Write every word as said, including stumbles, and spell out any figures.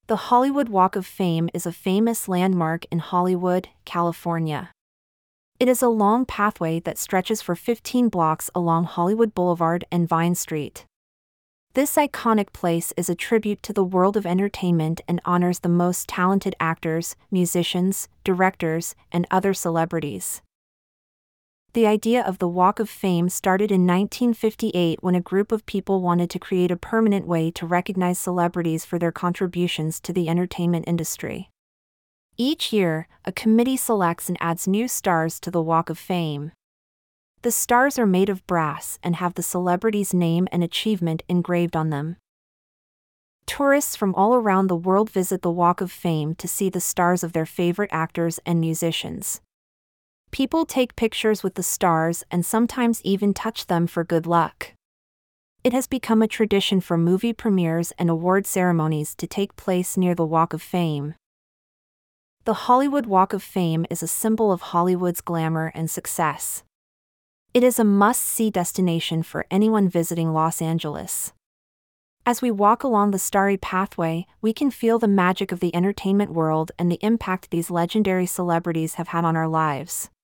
The Hollywood Walk of Fame is a famous landmark in Hollywood, California. It is a long pathway that stretches for fifteen blocks along Hollywood Boulevard and Vine Street. This iconic place is a tribute to the world of entertainment and honors the most talented actors, musicians, directors, and other celebrities. The idea of the Walk of Fame started in nineteen fifty-eight when a group of people wanted to create a permanent way to recognize celebrities for their contributions to the entertainment industry. Each year, a committee selects and adds new stars to the Walk of Fame. The stars are made of brass and have the celebrity's name and achievement engraved on them. Tourists from all around the world visit the Walk of Fame to see the stars of their favorite actors and musicians. People take pictures with the stars and sometimes even touch them for good luck. It has become a tradition for movie premieres and award ceremonies to take place near the Walk of Fame. The Hollywood Walk of Fame is a symbol of Hollywood's glamour and success. It is a must-see destination for anyone visiting Los Angeles. As we walk along the starry pathway, we can feel the magic of the entertainment world and the impact these legendary celebrities have had on our lives.